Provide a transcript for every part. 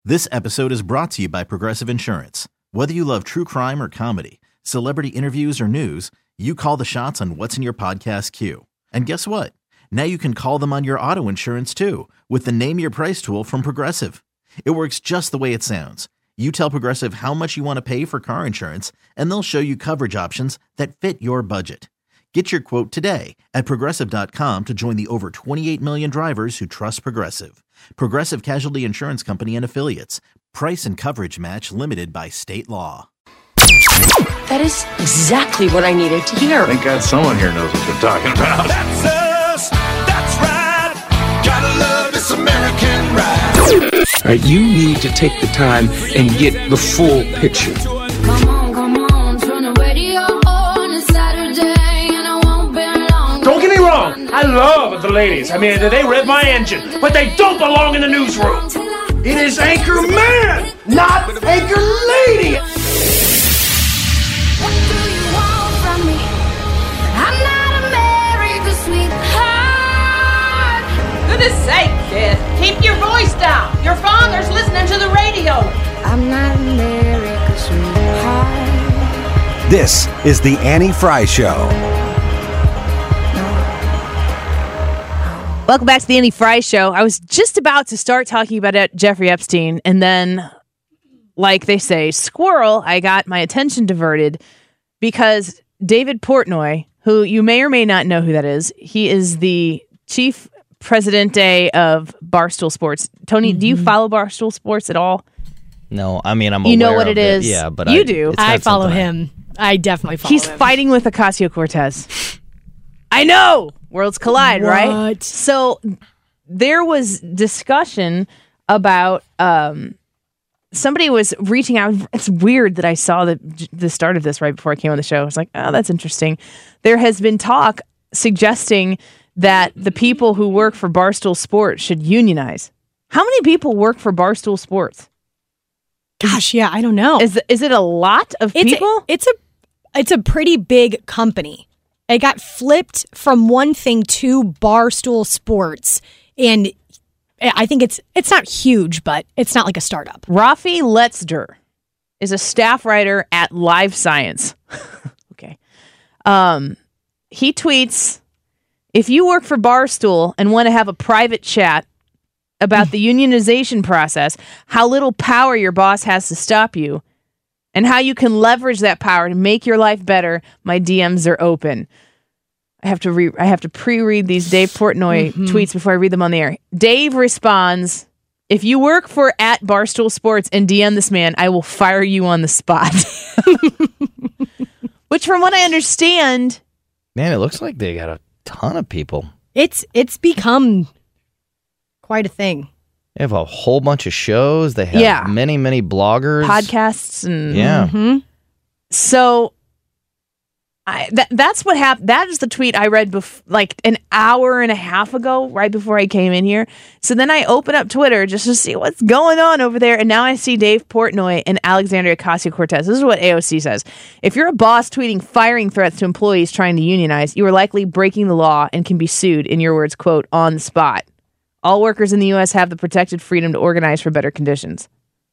This episode is brought to you by Progressive Insurance. Whether you love true crime or comedy, celebrity interviews or news, you call the shots on what's in your podcast queue. And guess what? Now you can call them on your auto insurance too with the Name Your Price tool from Progressive. It works just the way it sounds. You tell Progressive how much you want to pay for car insurance, and they'll show you coverage options that fit your budget. Get your quote today at Progressive.com to join the over 28 million drivers who trust Progressive. Progressive Casualty Insurance Company and Affiliates. Price and coverage match limited by state law. That is exactly what I needed to hear. Thank God someone here knows what they're talking about. That's us. That's right. Gotta love this American ride. All right, you need to take the time and get the full picture. Come on, turn the radio on. It's Saturday and I won't be long. Don't get me wrong, I love the ladies. I mean, they rev my engine, but they don't belong in the newsroom. It is Anchor Man, not Anchor Lady. What do you want from me? I'm not America's sweetheart. Goodness sake, kid. Keep your voice down. Your father's listening to the radio. I'm not America's sweetheart. This is the Annie Fry Show. Welcome back to the Annie Fry Show. I was just about to start talking about Jeffrey Epstein, and then, like they say, squirrel, I got my attention diverted because David Portnoy, who you may or may not know who that is, he is the chief presidente of Barstool Sports. Tony, do you follow Barstool Sports at all? No, I mean, I'm You aware know what of it is. Yeah, but you do. I follow him. I definitely follow He's him. fighting with Ocasio-Cortez. I know! Worlds collide, right? So there was discussion about somebody was reaching out. It's weird that I saw the start of this right before I came on the show. I was like, oh, that's interesting. There has been talk suggesting that the people who work for Barstool Sports should unionize. How many people work for Barstool Sports? Gosh, yeah, I don't know. Is it a lot of people? It's a pretty big company. It got flipped from one thing to Barstool Sports, and I think it's not huge, but it's not like a startup. Rafi Letzder is a staff writer at Live Science. Okay. He tweets, if you work for Barstool and want to have a private chat about the unionization process, how little power your boss has to stop you, and how you can leverage that power to make your life better, my DMs are open. I have to pre-read these Dave Portnoy tweets before I read them on the air. Dave responds, if you work for at Barstool Sports and DM this man, I will fire you on the spot. Which, from what I understand... Man, it looks like they got a ton of people. It's become quite a thing. They have a whole bunch of shows. They have many, many bloggers. Podcasts. And Yeah. So... that's what happened. That is the tweet I read like an hour and a half ago, right before I came in here. So then I open up Twitter just to see what's going on over there. And now I see Dave Portnoy and Alexandria Ocasio-Cortez. This is what AOC says. If you're a boss tweeting firing threats to employees trying to unionize, you are likely breaking the law and can be sued, in your words, quote, on the spot. All workers in the U.S. have the protected freedom to organize for better conditions.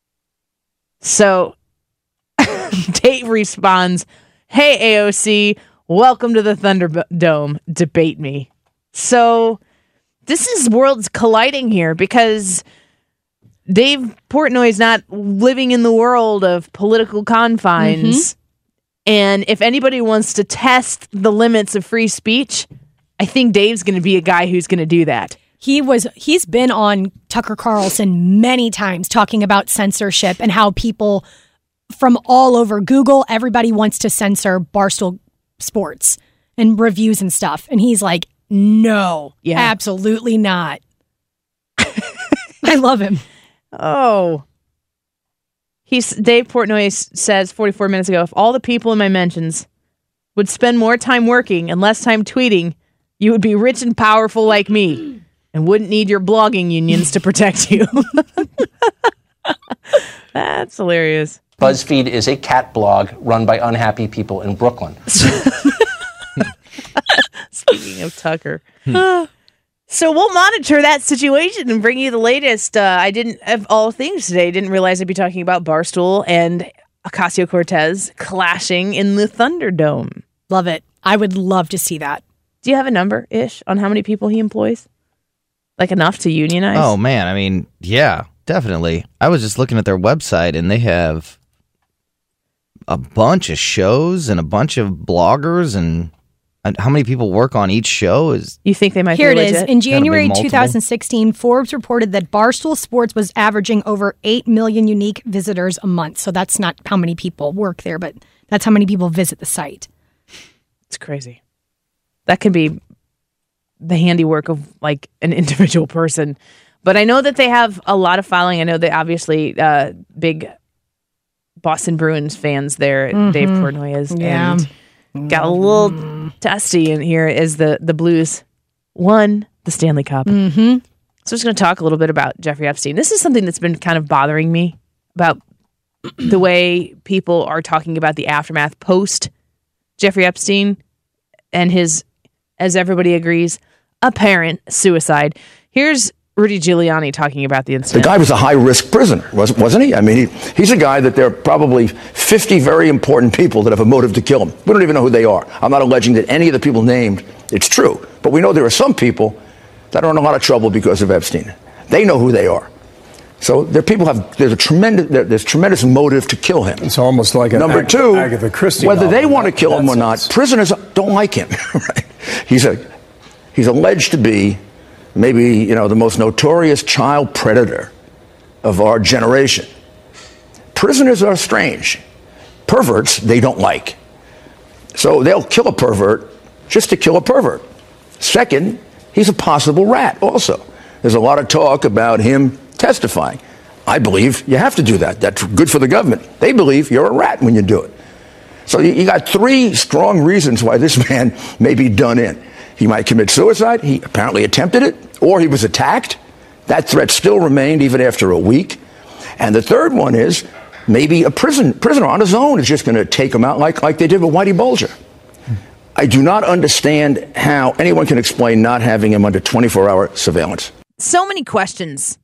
So Dave responds, hey, AOC, welcome to the Thunderdome. Debate me. So this is worlds colliding here because Dave Portnoy is not living in the world of political confines. And if anybody wants to test the limits of free speech, I think Dave's going to be a guy who's going to do that. He's been on Tucker Carlson many times talking about censorship and how people from all over Google, everybody wants to censor Barstool Sports and reviews and stuff. And he's like, no, absolutely not. I love him. Oh. Dave Portnoy says 44 minutes ago, if all the people in my mentions would spend more time working and less time tweeting, you would be rich and powerful like me and wouldn't need your blogging unions to protect you. That's hilarious. BuzzFeed is a cat blog run by unhappy people in Brooklyn. Speaking of Tucker. So we'll monitor that situation and bring you the latest. I didn't, of all things today, didn't realize I'd be talking about Barstool and Ocasio-Cortez clashing in the Thunderdome. Love it. I would love to see that. Do you have a number-ish on how many people he employs? Like enough to unionize? Oh, man. I mean, yeah, definitely. I was just looking at their website, and they have a bunch of shows and a bunch of bloggers, and how many people work on each show is... You think they might Here be it is. legit? In January 2016, Forbes reported that Barstool Sports was averaging over 8 million unique visitors a month. So that's not how many people work there, but that's how many people visit the site. It's crazy. That can be the handiwork of like an individual person. But I know that they have a lot of following. I know that obviously big Boston Bruins fans there. Dave Portnoy is. Yeah. And got a little testy in here as the Blues won the Stanley Cup. Mm-hmm. So I'm just going to talk a little bit about Jeffrey Epstein. This is something that's been kind of bothering me about the way people are talking about the aftermath post Jeffrey Epstein and his, as everybody agrees, apparent suicide. Here's Rudy Giuliani talking about the incident. The guy was a high-risk prisoner, wasn't he? I mean, he's a guy that there are probably 50 very important people that have a motive to kill him. We don't even know who they are. I'm not alleging that any of the people named, it's true. But we know there are some people that are in a lot of trouble because of Epstein. They know who they are. So there's tremendous motive to kill him. It's almost like an Number two, Agatha Christie whether novel. they want to kill him or not, prisoners don't like him. Right? He's alleged to be maybe, the most notorious child predator of our generation. Prisoners are strange. Perverts, they don't like. So they'll kill a pervert just to kill a pervert. Second, he's a possible rat also. There's a lot of talk about him testifying. I believe you have to do that. That's good for the government. They believe you're a rat when you do it. So you got three strong reasons why this man may be done in. He might commit suicide. He apparently attempted it, or he was attacked. That threat still remained even after a week. And the third one is maybe a prisoner on his own is just going to take him out like they did with Whitey Bulger. I do not understand how anyone can explain not having him under 24-hour surveillance. So many questions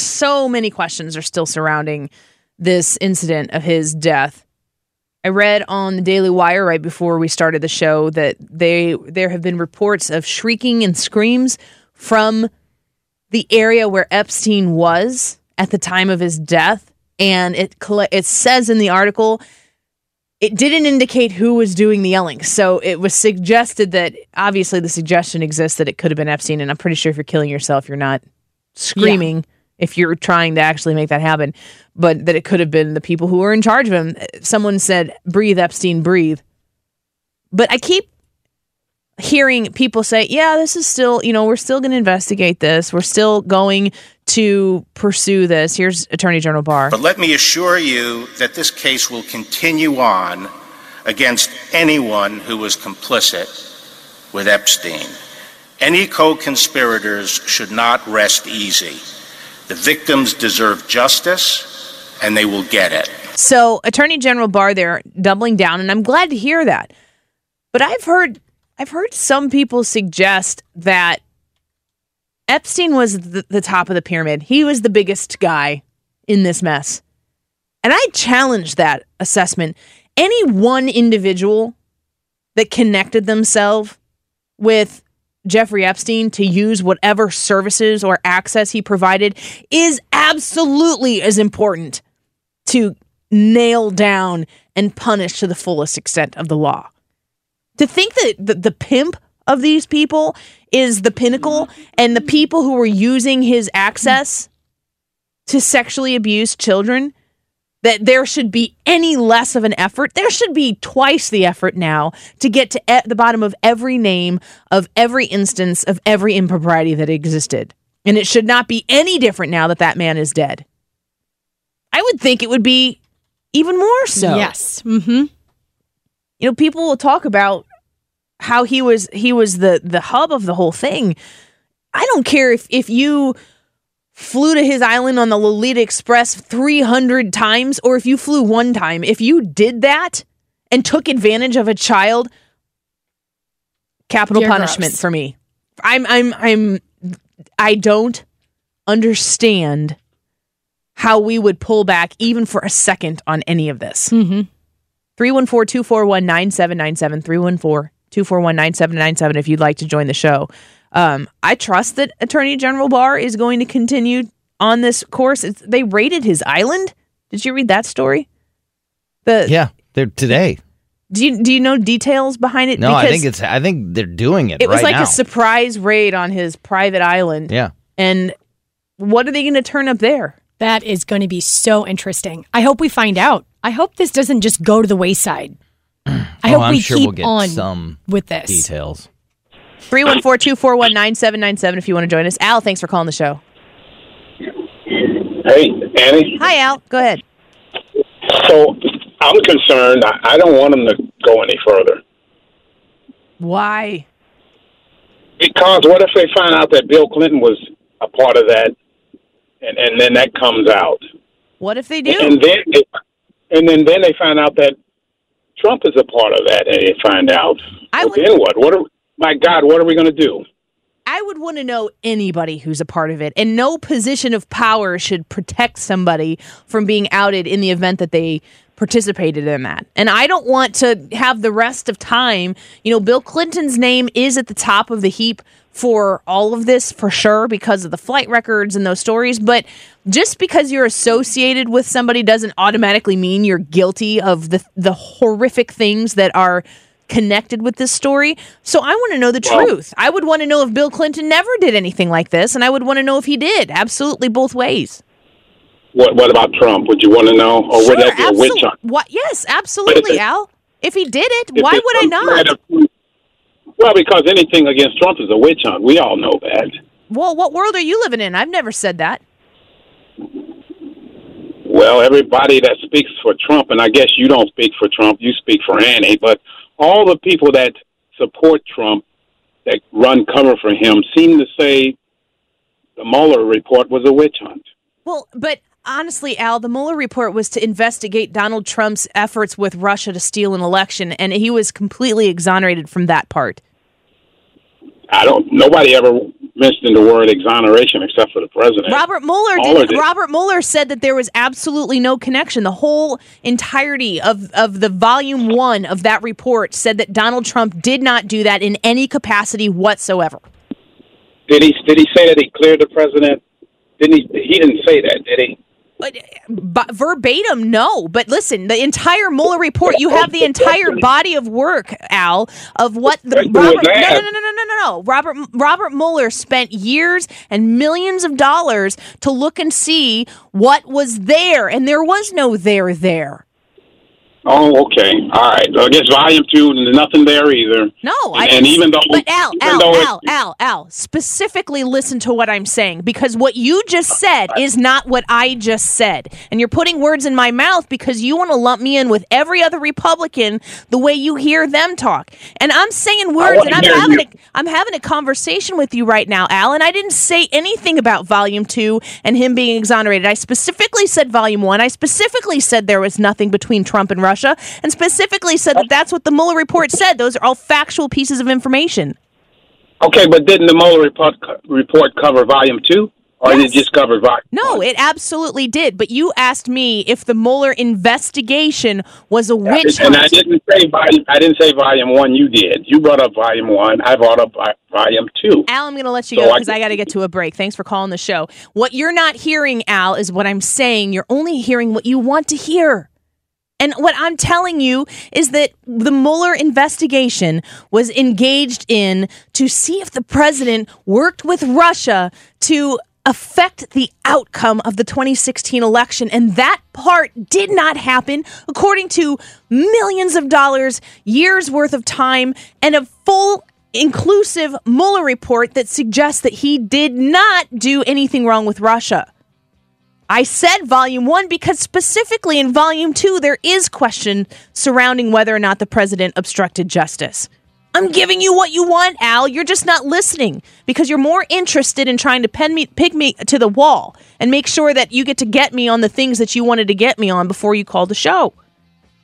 are still surrounding this incident of his death. I read on the Daily Wire right before we started the show that there have been reports of shrieking and screams from the area where Epstein was at the time of his death. And it says in the article, it didn't indicate who was doing the yelling. So it was suggested that, obviously the suggestion exists that it could have been Epstein. And I'm pretty sure if you're killing yourself, you're not screaming if you're trying to actually make that happen. But that it could have been the people who were in charge of him. Someone said, breathe, Epstein, breathe. But I keep hearing people say, yeah, this is still, we're still going to investigate this. We're still going to pursue this. Here's Attorney General Barr. But let me assure you that this case will continue on against anyone who was complicit with Epstein. Any co-conspirators should not rest easy. The victims deserve justice, and they will get it. So Attorney General Barr there doubling down, and I'm glad to hear that. But I've heard some people suggest that Epstein was the top of the pyramid. He was the biggest guy in this mess. And I challenge that assessment. Any one individual that connected themselves with Jeffrey Epstein to use whatever services or access he provided is absolutely as important to nail down and punish to the fullest extent of the law. To think that the pimp of these people is the pinnacle and the people who were using his access to sexually abuse children, that there should be any less of an effort. There should be twice the effort now to get to the bottom of every name, of every instance, of every impropriety that existed. And it should not be any different now that that man is dead. I would think it would be even more so. Yes. Mm-hmm. People will talk about how he was the hub of the whole thing. I don't care if you flew to his island on the Lolita Express 300 times or if you flew one time. If you did that and took advantage of a child, capital punishment for me. I'm I don't understand how we would pull back even for a second on any of this. 314-241-9797, 314-241-9797 if you'd like to join the show. I trust that Attorney General Barr is going to continue on this course. They raided his island. Did you read that story? Yeah, they're today. Do you know details behind it? No, Because I think they're doing it. it was right like now. a surprise raid on his private island. Yeah. And what are they going to turn up there? That is going to be so interesting. I hope we find out. I hope this doesn't just go to the wayside. I hope I'm we sure keep we'll get on some with this. details. 314-241-9797 if you want to join us. Al, thanks for calling the show. Hey, Annie. Hi, Al. Go ahead. So I'm concerned. I don't want them to go any further. Why? Because what if they find out that Bill Clinton was a part of that, and then that comes out? What if they do? And then they find out that Trump is a part of that, and they find out. Then what? My God, what are we going to do? I would want to know anybody who's a part of it, and no position of power should protect somebody from being outed in the event that they participated in that. And I don't want to have the rest of time. Bill Clinton's name is at the top of the heap for all of this, for sure, because of the flight records and those stories. But just because you're associated with somebody doesn't automatically mean you're guilty of the horrific things that are connected with this story. So I want to know the truth. I would want to know if Bill Clinton never did anything like this, and I would want to know if he did. Absolutely, both ways. What about Trump? Would you want to know? Or would that be a witch hunt? Yes, absolutely, Al. If he did it, why would I not? Well, because anything against Trump is a witch hunt. We all know that. Well, what world are you living in? I've never said that. Well, everybody that speaks for Trump, and I guess you don't speak for Trump, you speak for Annie, but all the people that support Trump, that run cover for him, seem to say the Mueller report was a witch hunt. Well, but honestly, Al, the Mueller report was to investigate Donald Trump's efforts with Russia to steal an election, and he was completely exonerated from that part. Nobody ever mentioned the word exoneration except for the president. Robert Mueller said that there was absolutely no connection. The whole entirety of the volume 1 of that report said that Donald Trump did not do that in any capacity whatsoever. Did he say that he cleared the president? Didn't he? He didn't say that, did he? But verbatim, no. But listen, the entire Mueller report, you have the entire body of work, Al, of what the No. Robert Mueller spent years and millions of dollars to look and see what was there, and there was no there. Oh, okay. All right. I guess volume 2, nothing there either. No, But Al, specifically listen to what I'm saying, because what you just said is not what I just said. And you're putting words in my mouth because you want to lump me in with every other Republican the way you hear them talk. And I'm saying words, and I'm having a conversation with you right now, Al, and I didn't say anything about volume 2 and him being exonerated. I specifically said volume 1. I specifically said there was nothing between Trump and Russia, and specifically said that that's what the Mueller report said. Those are all factual pieces of information. Okay, but didn't the Mueller report cover volume 2? Or did it just cover volume 1? No, it absolutely did. But you asked me if the Mueller investigation was a witch hunt. And I didn't say volume 1, you did. You brought up volume 1, I brought up volume 2. Al, I'm going to let you go because I got to get to a break. Thanks for calling the show. What you're not hearing, Al, is what I'm saying. You're only hearing what you want to hear. And what I'm telling you is that the Mueller investigation was engaged in to see if the president worked with Russia to affect the outcome of the 2016 election. And that part did not happen, according to millions of dollars, years worth of time, and a full inclusive Mueller report that suggests that he did not do anything wrong with Russia. I said volume 1 because specifically in volume 2, there is question surrounding whether or not the president obstructed justice. I'm giving you what you want, Al. You're just not listening because you're more interested in trying to pick me to the wall and make sure that you get me on the things that you wanted to get me on before you called the show.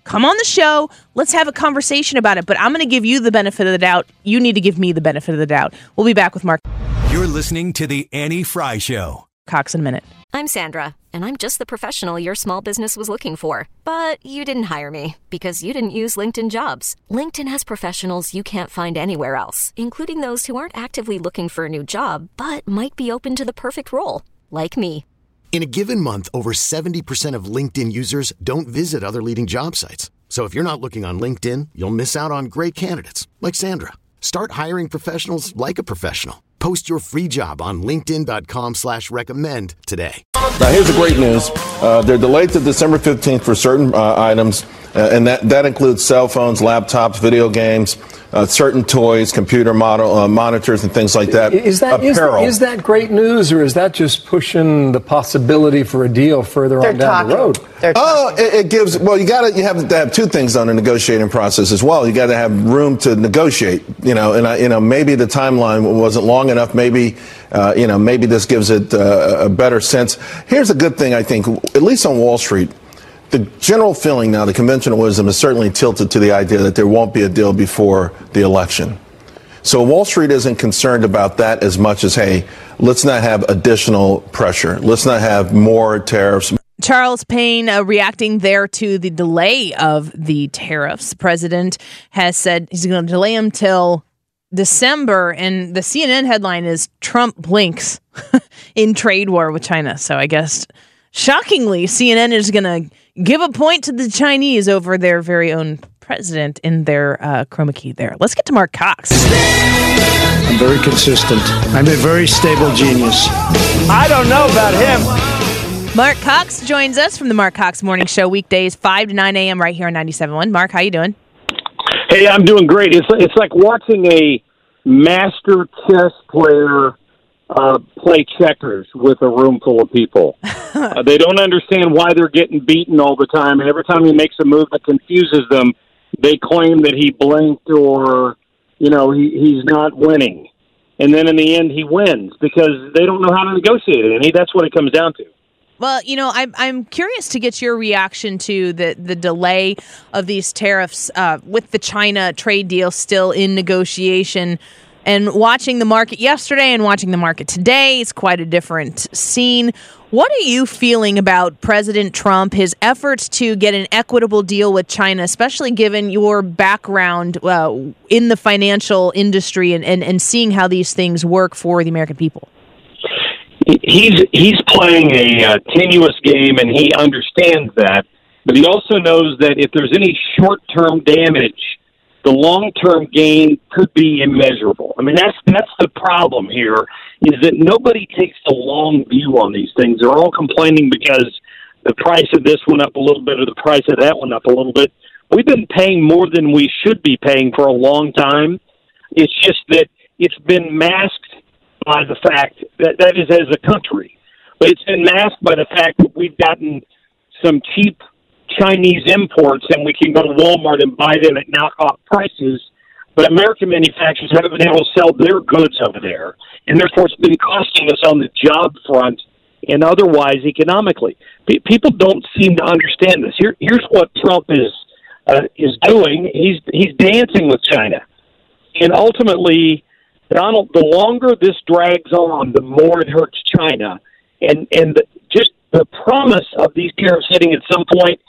come on the show. Let's have a conversation about it. But I'm going to give you the benefit of the doubt. You need to give me the benefit of the doubt. We'll be back with Mark. You're listening to The Annie Fry Show. Cox in a minute. I'm Sandra, and I'm just the professional your small business was looking for. But you didn't hire me because you didn't use LinkedIn Jobs. LinkedIn has professionals you can't find anywhere else, including those who aren't actively looking for a new job, but might be open to the perfect role, like me. In a given month, over 70% of LinkedIn users don't visit other leading job sites. So if you're not looking on LinkedIn, you'll miss out on great candidates like Sandra. Start hiring professionals like a professional. Post your free job on linkedin.com/recommend today. Now, here's the great news. They're delayed to December 15th for certain items, and that includes cell phones, laptops, video games, certain toys, computer monitors, and things like that. Is that great news, or is that just pushing the possibility for a deal further on down the road? It gives. Well, you have to have two things on a negotiating process as well. You got to have room to negotiate. Maybe the timeline wasn't long enough. Maybe this gives it a better sense. Here's a good thing, I think, at least on Wall Street. The general feeling now, the conventional wisdom is certainly tilted to the idea that there won't be a deal before the election. So Wall Street isn't concerned about that as much as, hey, let's not have additional pressure. Let's not have more tariffs. Charles Payne reacting there to the delay of the tariffs. The president has said he's going to delay them till December, and the CNN headline is Trump blinks in trade war with China. So I guess, shockingly, CNN is going to give a point to the Chinese over their very own president in their chroma key there. Let's get to Mark Cox. I'm very consistent. I'm a very stable genius. I don't know about him. Mark Cox joins us from the Mark Cox Morning Show weekdays 5 to 9 a.m. right here on 97.1. Mark, how you doing? Hey, I'm doing great. It's like watching a master chess player play checkers with a room full of people. They don't understand why they're getting beaten all the time, and every time he makes a move that confuses them, they claim that he blinked or, he's not winning. And then in the end, he wins because they don't know how to negotiate it, and that's what it comes down to. Well, I'm curious to get your reaction to the delay of these tariffs with the China trade deal still in negotiation. And watching the market yesterday and watching the market today, it's quite a different scene. What are you feeling about President Trump, his efforts to get an equitable deal with China, especially given your background in the financial industry and seeing how these things work for the American people? He's playing a tenuous game, and he understands that. But he also knows that if there's any short-term damage, the long-term gain could be immeasurable. I mean, that's the problem here, is that nobody takes a long view on these things. They're all complaining because the price of this went up a little bit or the price of that went up a little bit. We've been paying more than we should be paying for a long time. It's just that it's been masked by the fact that is as a country. But it's been masked by the fact that we've gotten some cheap Chinese imports, and we can go to Walmart and buy them at knockoff prices, but American manufacturers haven't been able to sell their goods over there, and therefore it's been costing us on the job front and otherwise economically. People don't seem to understand this. Here's what Trump is doing. He's dancing with China, and ultimately, Donald, the longer this drags on, the more it hurts China, and just the promise of these tariffs hitting at some point.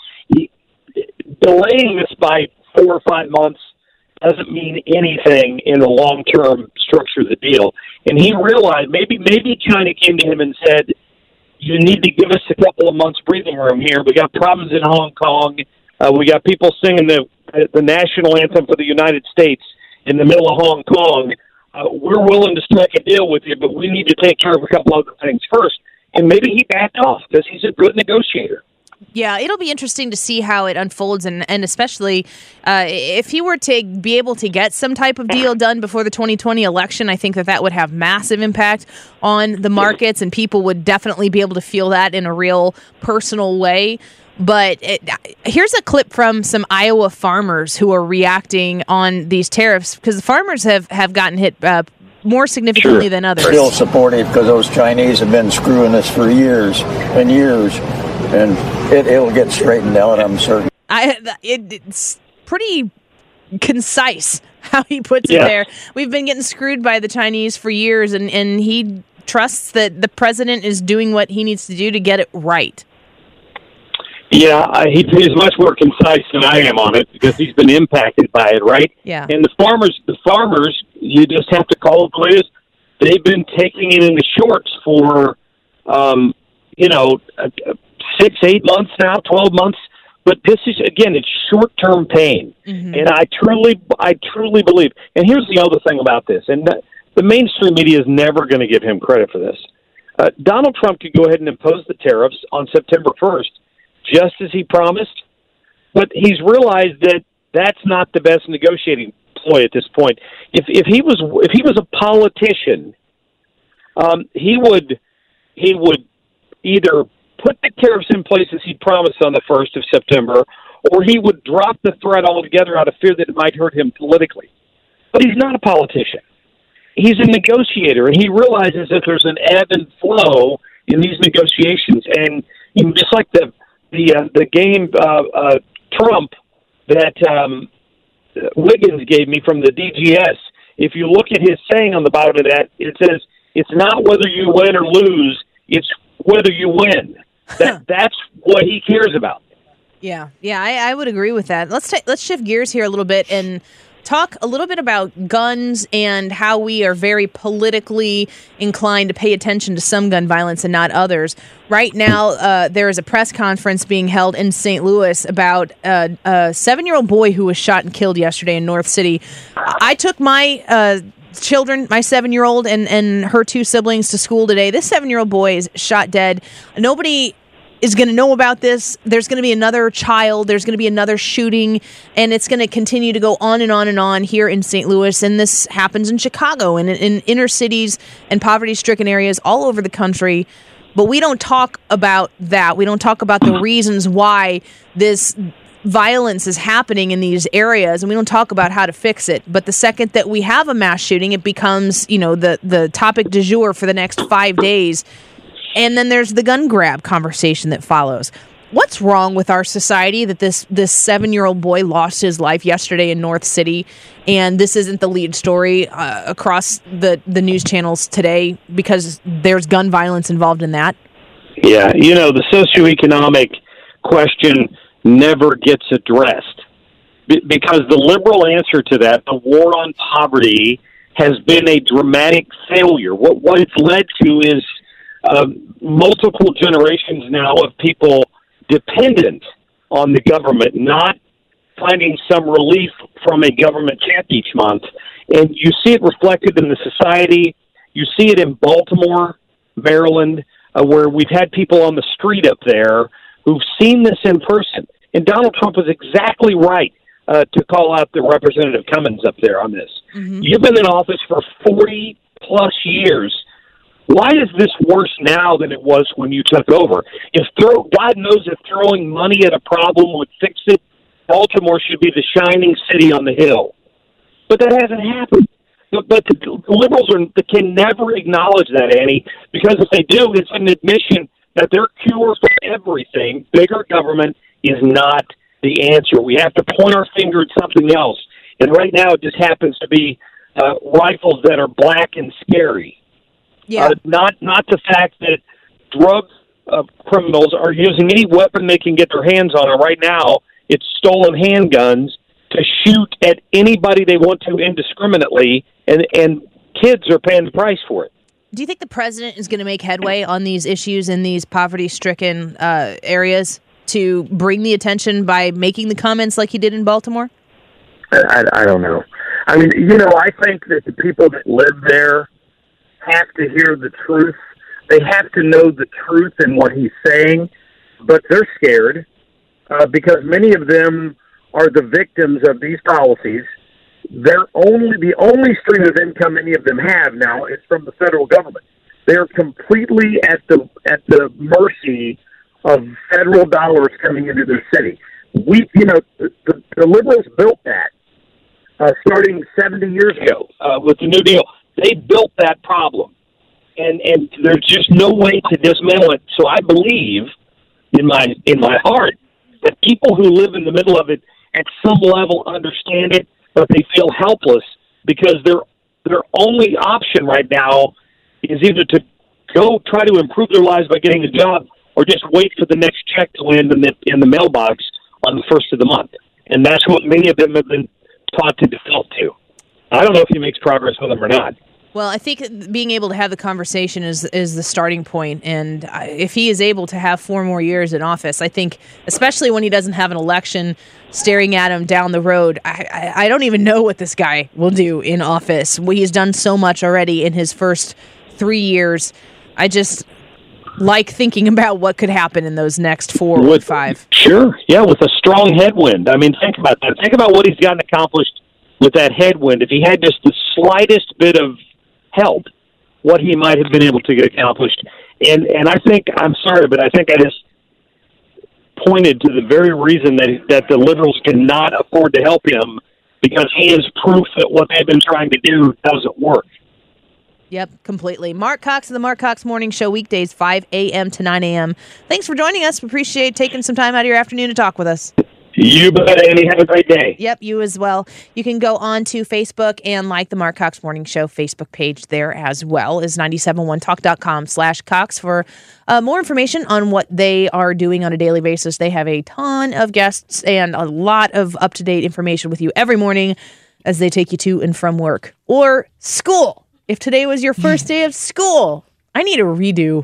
Delaying this by 4 or 5 months doesn't mean anything in the long-term structure of the deal. And he realized maybe China came to him and said, you need to give us a couple of months breathing room here. We got problems in Hong Kong. We got people singing the national anthem for the United States in the middle of Hong Kong. We're willing to strike a deal with you, but we need to take care of a couple other things first. And maybe he backed off because he's a good negotiator. Yeah, it'll be interesting to see how it unfolds, and especially if he were to be able to get some type of deal done before the 2020 election. I think that would have massive impact on the markets, and people would definitely be able to feel that in a real personal way. But here's a clip from some Iowa farmers who are reacting on these tariffs, because the farmers have gotten hit more significantly than others. Still supportive because those Chinese have been screwing us for years and years. And it'll get straightened out, I'm certain. It's pretty concise how he puts it there. We've been getting screwed by the Chinese for years, and he trusts that the president is doing what he needs to do to get it right. Yeah, he's much more concise than I am on it because he's been impacted by it, right? Yeah. And the farmers, you just have to call it the way it is. They've been taking it in the shorts for, 6, 8 months now, 12 months. But this is, again, it's short-term pain. Mm-hmm. And I truly believe, and here's the other thing about this, and the mainstream media is never going to give him credit for this. Donald Trump could go ahead and impose the tariffs on September 1st, just as he promised, but he's realized that that's not the best negotiating ploy at this point. If he was a politician, he would either put the tariffs in place as he promised on the 1st of September, or he would drop the threat altogether out of fear that it might hurt him politically. But he's not a politician. He's a negotiator, and he realizes that there's an ebb and flow in these negotiations. And just like the game Trump that Wiggins gave me from the DGS, if you look at his saying on the bottom of that, it says, it's not whether you win or lose, it's whether you win. That's what he cares about. Yeah, I would agree with that. Let's shift gears here a little bit and talk a little bit about guns and how we are very politically inclined to pay attention to some gun violence and not others. Right now, there is a press conference being held in St. Louis about a 7-year-old boy who was shot and killed yesterday in North City. I took my children, my 7-year-old and her 2 siblings, to school today. This 7-year-old boy is shot dead. Nobody is going to know about this. There's going to be another child. There's going to be another shooting, and it's going to continue to go on and on and on here in St. Louis. And this happens in Chicago and in inner cities and poverty-stricken areas all over the country. But we don't talk about that. We don't talk about the reasons why this violence is happening in these areas, and we don't talk about how to fix it. But the second that we have a mass shooting, it becomes, the topic du jour for the next 5 days. And then there's the gun grab conversation that follows. What's wrong with our society that this 7-year-old boy lost his life yesterday in North City, and this isn't the lead story across the news channels today because there's gun violence involved in that? Yeah, the socioeconomic question never gets addressed because the liberal answer to that, the war on poverty, has been a dramatic failure. What it's led to is multiple generations now of people dependent on the government, not finding some relief from a government check each month. And you see it reflected in the society. You see it in Baltimore, Maryland, where we've had people on the street up there who've seen this in person. And Donald Trump was exactly right to call out the Representative Cummings up there on this. Mm-hmm. You've been in office for 40-plus years. Why is this worse now than it was when you took over? God knows if throwing money at a problem would fix it, Baltimore should be the shining city on the hill. But that hasn't happened. But the liberals can never acknowledge that, Annie, because if they do, it's an admission that their cure for everything, bigger government, is not the answer. We have to point our finger at something else. And right now it just happens to be rifles that are black and scary. Yeah. Not the fact that drug criminals are using any weapon they can get their hands on. And right now, it's stolen handguns to shoot at anybody they want to indiscriminately, and kids are paying the price for it. Do you think the president is going to make headway on these issues in these poverty-stricken areas to bring the attention by making the comments like he did in Baltimore? I don't know. I mean, I think that the people that live there have to hear the truth. They have to know the truth in what he's saying, but they're scared because many of them are the victims of these policies. The only stream of income any of them have now is from the federal government. They're completely at the mercy of federal dollars coming into their city. The liberals built that starting 70 years ago with the New Deal. They built that problem, and there's just no way to dismantle it. So I believe in my heart that people who live in the middle of it at some level understand it, but they feel helpless because their only option right now is either to go try to improve their lives by getting a job or just wait for the next check to land in the mailbox on the first of the month. And that's what many of them have been taught to default to. I don't know if he makes progress with them or not. Well, I think being able to have the conversation is the starting point. And if he is able to have 4 more years in office, I think, especially when he doesn't have an election staring at him down the road, I don't even know what this guy will do in office. He's done so much already in his first 3 years. I just like thinking about what could happen in those next 4 or 5. Sure. Yeah, with a strong headwind. I mean, think about that. Think about what he's gotten accomplished with that headwind. If he had just the slightest bit of help, what he might have been able to get accomplished. And I think, I'm sorry, but I think I just pointed to the very reason that the liberals cannot afford to help him, because he is proof that what they've been trying to do doesn't work. Yep, completely. Mark Cox of the Mark Cox Morning Show, weekdays 5 a.m. to 9 a.m. Thanks for joining us. We appreciate taking some time out of your afternoon to talk with us. You bet, Andy. Have a great day. Yep, you as well. You can go on to Facebook and like the Mark Cox Morning Show Facebook page there as well, is 971talk.com/Cox for more information on what they are doing on a daily basis. They have a ton of guests and a lot of up-to-date information with you every morning as they take you to and from work or school. If today was your first day of school, I need a redo.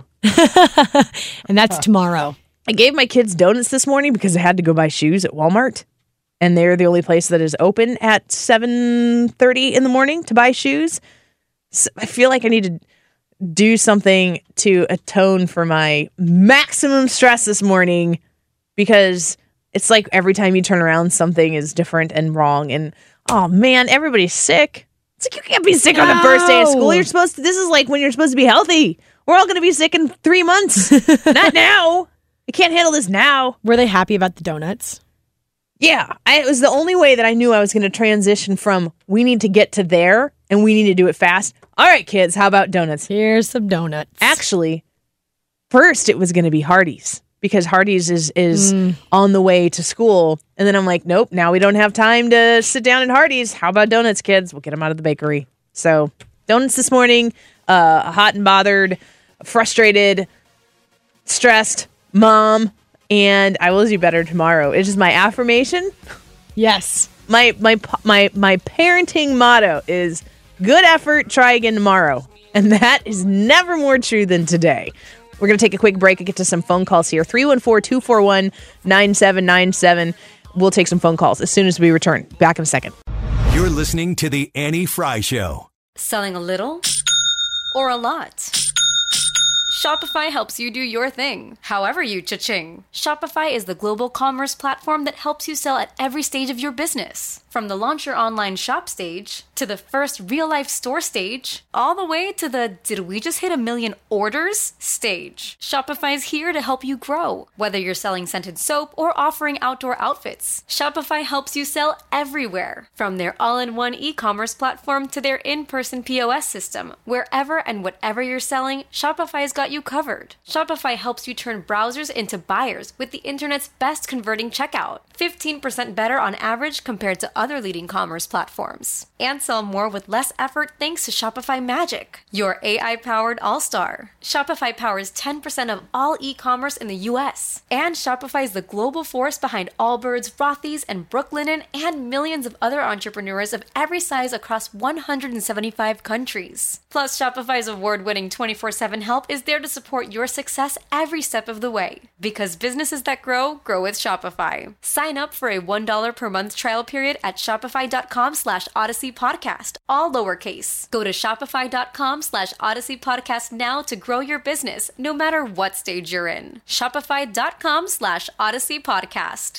And that's tomorrow. I gave my kids donuts this morning because I had to go buy shoes at Walmart. And they're the only place that is open at 7:30 in the morning to buy shoes. So I feel like I need to do something to atone for my maximum stress this morning, because it's like every time you turn around, something is different and wrong. And, oh, man, everybody's sick. It's like you can't be sick on the first day of school. This is like when you're supposed to be healthy. We're all going to be sick in 3 months. Not now. I can't handle this now. Were they happy about the donuts? Yeah. It was the only way that I knew I was going to transition from we need to get to there and we need to do it fast. All right, kids, how about donuts? Here's some donuts. Actually, first it was going to be Hardee's, because Hardee's is on the way to school. And then I'm like, nope, now we don't have time to sit down at Hardee's. How about donuts, kids? We'll get them out of the bakery. So donuts this morning, hot and bothered, frustrated, stressed mom, and I will do better tomorrow. It's just my affirmation. Yes. My parenting motto is good effort, try again tomorrow. And that is never more true than today. We're going to take a quick break and get to some phone calls here. 314-241-9797. We'll take some phone calls as soon as we return. Back in a second. You're listening to The Annie Fry Show. Selling a little or a lot? Shopify helps you do your thing, however you cha-ching. Shopify is the global commerce platform that helps you sell at every stage of your business. From the launch your online shop stage, to the first real-life store stage, all the way to the did we just hit 1 million orders stage. Shopify's here to help you grow. Whether you're selling scented soap or offering outdoor outfits, Shopify helps you sell everywhere. From their all-in-one e-commerce platform to their in-person POS system, wherever and whatever you're selling, Shopify's got you covered. Shopify helps you turn browsers into buyers with the internet's best converting checkout. 15% better on average compared to other leading commerce platforms. And sell more with less effort thanks to Shopify Magic, your AI-powered all-star. Shopify powers 10% of all e-commerce in the U.S. And Shopify is the global force behind Allbirds, Rothy's, and Brooklinen, and millions of other entrepreneurs of every size across 175 countries. Plus, Shopify's award-winning 24/7 help is there to support your success every step of the way. Because businesses that grow, grow with Shopify. Sign up for a $1 per month trial period at shopify.com/Odyssey Podcast, all lowercase. Go to shopify.com/Odyssey Podcast now to grow your business, no matter what stage you're in. Shopify.com/Odyssey Podcast.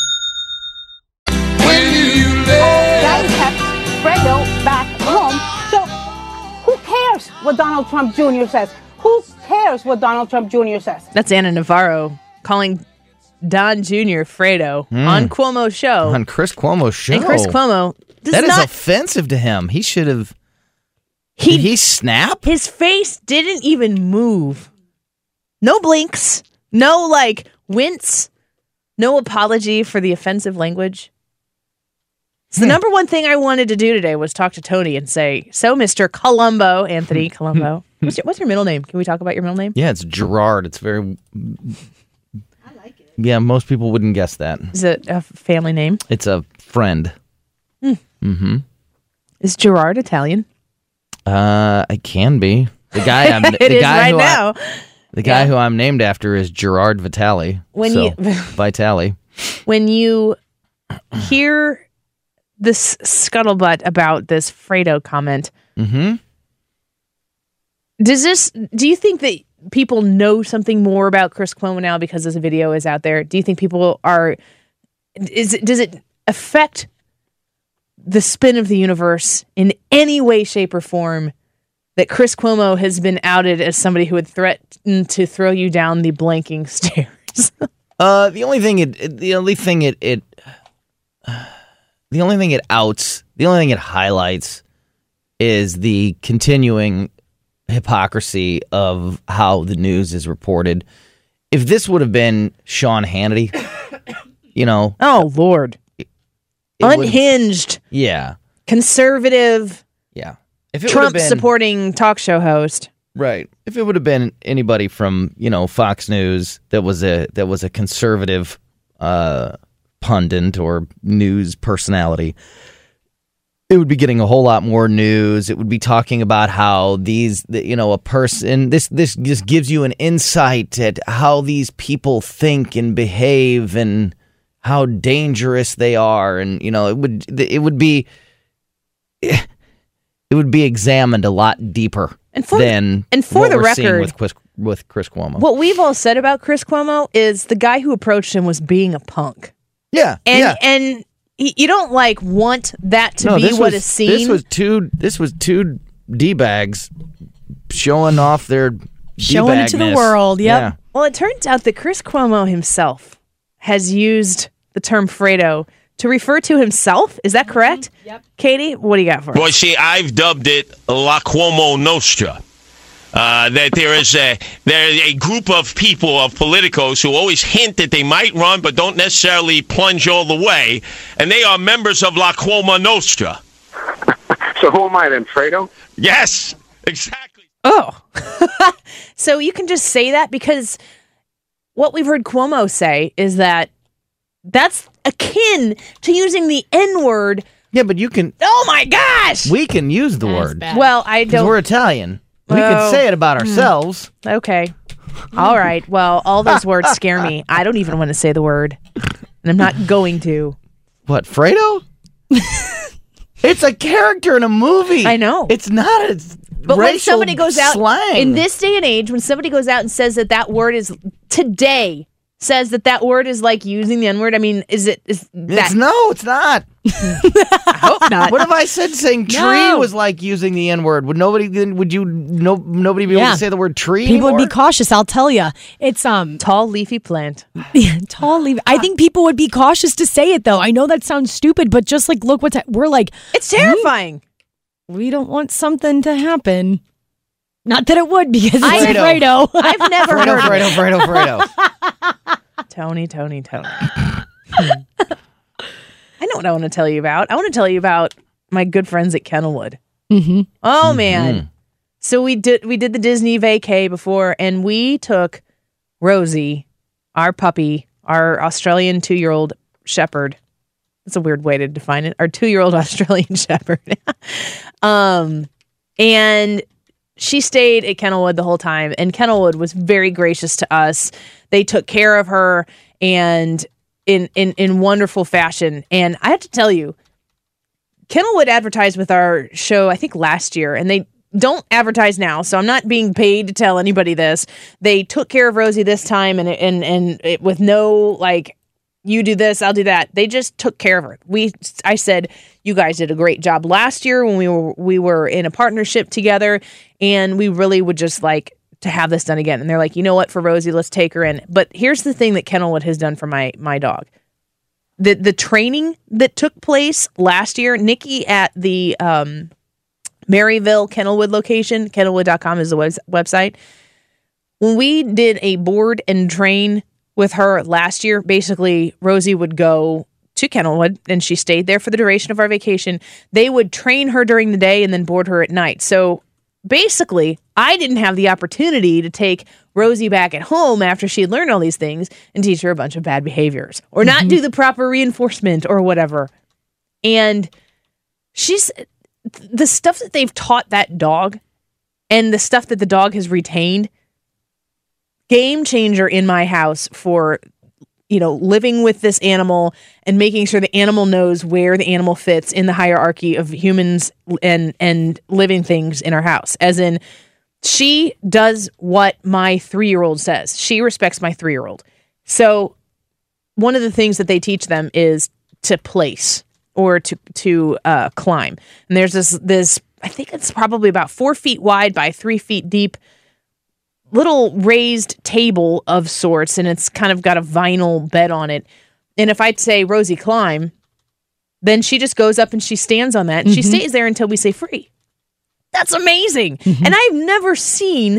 Daddy kept Fredo back home, so who cares what Donald Trump Jr. says? Who cares what Donald Trump Jr. says? That's Anna Navarro calling Don Jr. Fredo on Cuomo's show. On Chris Cuomo's show. And Chris Cuomo That is offensive to him. He should have... Did he snap? His face didn't even move. No blinks. No, wince. No apology for the offensive language. So the number one thing I wanted to do today was talk to Tony and say, so Mr. Columbo, Anthony Columbo. What's your middle name? Can we talk about your middle name? Yeah, it's Gerard. It's very... I like it. Yeah, most people wouldn't guess that. Is it a family name? It's a friend. Mm-hmm. Is Gerard Italian? It can be. The guy I'm It is right now. The guy who I'm named after is Gerard Vitali. Vitali. When you hear this scuttlebutt about this Fredo comment, do you think that people know something more about Chris Cuomo now because this video is out there? Do you think people does it affect the spin of the universe in any way, shape, or form that Chris Cuomo has been outed as somebody who would threaten to throw you down the blanking stairs? The only thing it highlights is the continuing hypocrisy of how the news is reported. If this would have been Sean Hannity, oh Lord, unhinged, conservative, if it Trump supporting talk show host, right? If it would have been anybody from Fox News that was a conservative pundit or news personality, it would be getting a whole lot more news. It would be talking about how a person, this just gives you an insight at how these people think and behave and how dangerous they are. And, it would be examined a lot deeper than for the we're seeing record, with Chris Cuomo. What we've all said about Chris Cuomo is the guy who approached him was being a punk. Yeah. And you don't want that to be what is seen. This was two D-bags showing off their showing it to the world. Yep. Yeah. Well, it turns out that Chris Cuomo himself has used the term Fredo to refer to himself. Is that correct? Yep. Katie, what do you got for us? Well, see, I've dubbed it La Cuomo Nostra. That there is a group of people, of politicos, who always hint that they might run but don't necessarily plunge all the way, and they are members of La Cuomo Nostra. So who am I then, Fredo? Yes, exactly. Oh. So you can just say that because what we've heard Cuomo say is that that's akin to using the N-word. Yeah, but you can... Oh, my gosh! We can use the word. Bad. Well, I don't... Because we're Italian. We can say it about ourselves. Okay. All right. Well, all those words scare me. I don't even want to say the word. And I'm not going to. What, Fredo? It's a character in a movie. I know. It's not a But when somebody goes out... slang. In this day and age, when somebody goes out and says that word is... Today... says that word is like using the N-word. I mean, is that... No, it's not. I hope not. What if I said saying tree was like using the N-word? Would nobody be able to say the word tree People anymore? would be cautious, I'll tell you. It's tall leafy plant. Tall leafy. I think people would be cautious to say it though. I know that sounds stupid, but just look we're like, it's terrifying. We don't want something to happen. Not that it would, because it's Fredo. I've never heard Fredo. Tony. I know what I want to tell you about. I want to tell you about my good friends at Kenilwood. Mm-hmm. Oh, man. So we did the Disney vacay before, and we took Rosie, our puppy, our Australian 2-year-old shepherd. That's a weird way to define it. Our 2-year-old Australian shepherd. And she stayed at Kenilwood the whole time, and Kenilwood was very gracious to us. They took care of her and in wonderful fashion. And I have to tell you, Kenilwood advertised with our show, I think last year, and they don't advertise now, so I'm not being paid to tell anybody this. They took care of Rosie this time, and it, with no you do this, I'll do that. They just took care of her. I said, you guys did a great job last year when we were in a partnership together, and we really would just like to have this done again. And they're like, you know what, for Rosie, let's take her in. But here's the thing that Kenilwood has done for my dog. The training that took place last year, Nikki at the Maryville Kenilwood location, kenilwood.com is the website. When we did a board and train with her last year. Basically, Rosie would go to Kennelwood, and she stayed there for the duration of our vacation. They would train her during the day and then board her at night. So basically, I didn't have the opportunity to take Rosie back at home after she had learned all these things and teach her a bunch of bad behaviors or not do the proper reinforcement or whatever. And the stuff that they've taught that dog and the stuff that the dog has retained, game changer in my house for, living with this animal and making sure the animal knows where the animal fits in the hierarchy of humans and living things in our house. As in, she does what my 3-year-old says. She respects my 3-year-old. So one of the things that they teach them is to place or to climb. And there's this, I think it's probably about 4 feet wide by 3 feet deep, little raised table of sorts, and it's kind of got a vinyl bed on it. And if I'd say, Rosie, climb, then she just goes up and she stands on that, and she stays there until we say free. That's amazing. And I've never seen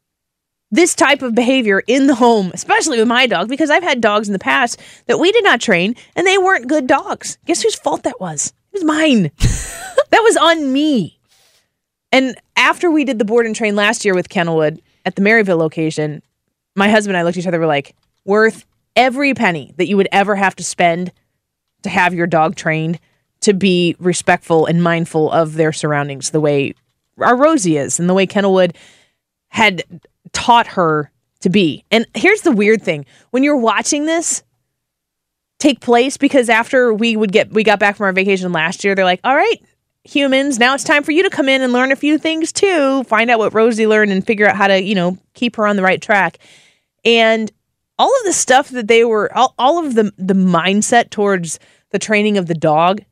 this type of behavior in the home, especially with my dog, because I've had dogs in the past that we did not train, and they weren't good dogs. Guess whose fault that was? It was mine. That was on me. And after we did the board and train last year with Kennelwood, at the Maryville location, my husband and I looked at each other, we're like, worth every penny that you would ever have to spend to have your dog trained to be respectful and mindful of their surroundings the way our Rosie is and the way Kennelwood had taught her to be. And here's the weird thing. When you're watching this take place, because after we got back from our vacation last year, they're like, all right, humans, now it's time for you to come in and learn a few things too. Find out what Rosie learned and figure out how to, keep her on the right track. And all of the stuff that they were, all of the mindset towards the training of the dog,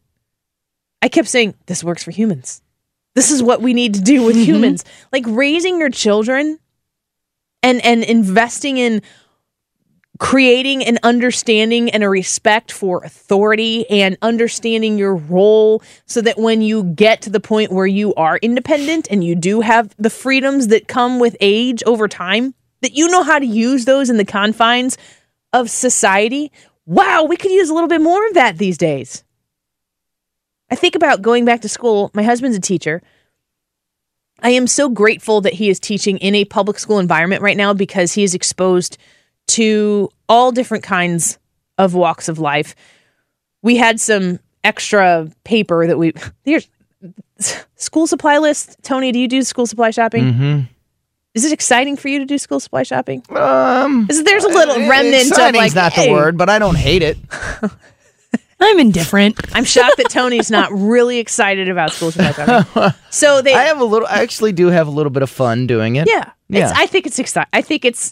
I kept saying, this works for humans. This is what we need to do with humans. Like raising your children and investing in creating an understanding and a respect for authority and understanding your role so that when you get to the point where you are independent and you do have the freedoms that come with age over time, that you know how to use those in the confines of society. Wow, we could use a little bit more of that these days. I think about going back to school. My husband's a teacher. I am so grateful that he is teaching in a public school environment right now because he is exposed to all different kinds of walks of life. We had some extra paper that here's school supply list. Tony, do you do school supply shopping? Is it exciting for you to do school supply shopping? There's a little remnant of like, not the word, but I don't hate it. I'm indifferent. I'm shocked that Tony's not really excited about school supply shopping. So I actually do have a little bit of fun doing it. Yeah. I think it's exciting. I think it's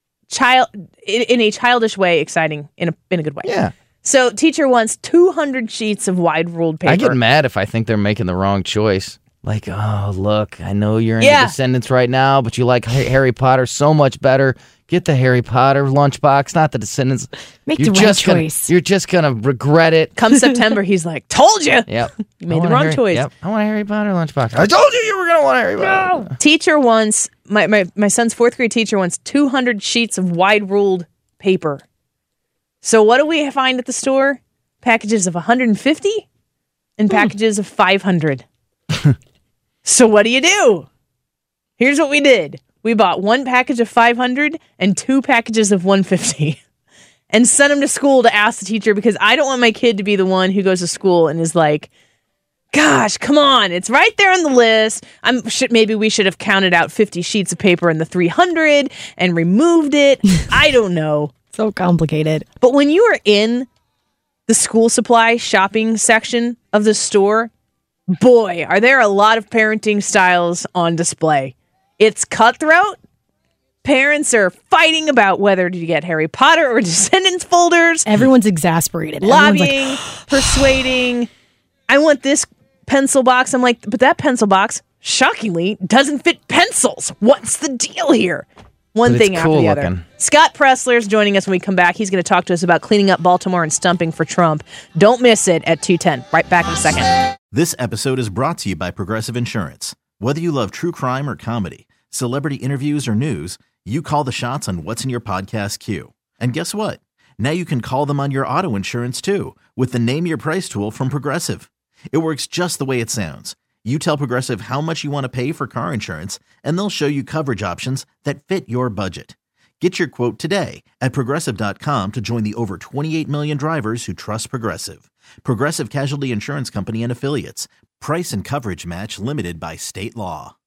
in a childish way, exciting in a good way. Yeah. So teacher wants 200 sheets of wide ruled paper. I get mad if I think they're making the wrong choice. Like, oh, look, I know you're into Descendants right now, but you like Harry Potter so much better. Get the Harry Potter lunchbox, not the Descendants. Make the right choice. You're just going to regret it. Come September, he's like, told you. Yep. You made the wrong choice. Yep. I want a Harry Potter lunchbox. I told you were going to want a Harry Potter. No. Teacher wants, my son's 4th grade teacher wants 200 sheets of wide ruled paper. So what do we find at the store? Packages of 150 and packages of 500. So what do? Here's what we did. We bought 1 package of 500 and 2 packages of 150 and sent them to school to ask the teacher because I don't want my kid to be the one who goes to school and is like, gosh, come on. It's right there on the list. Maybe we should have counted out 50 sheets of paper in the 300 and removed it. I don't know. So complicated. But when you are in the school supply shopping section of the store, boy, are there a lot of parenting styles on display. It's cutthroat. Parents are fighting about whether to get Harry Potter or Descendants folders. Everyone's exasperated. Lobbying, persuading. I want this pencil box. I'm like, but that pencil box, shockingly, doesn't fit pencils. What's the deal here? One thing after the other. Scott Pressler is joining us when we come back. He's going to talk to us about cleaning up Baltimore and stumping for Trump. Don't miss it at 2:10. Right back in a second. This episode is brought to you by Progressive Insurance. Whether you love true crime or comedy, celebrity interviews or news, you call the shots on what's in your podcast queue. And guess what? Now you can call them on your auto insurance too with the Name Your Price tool from Progressive. It works just the way it sounds. You tell Progressive how much you want to pay for car insurance, and they'll show you coverage options that fit your budget. Get your quote today at Progressive.com to join the over 28 million drivers who trust Progressive. Progressive Casualty Insurance Company and Affiliates. Price and coverage match limited by state law.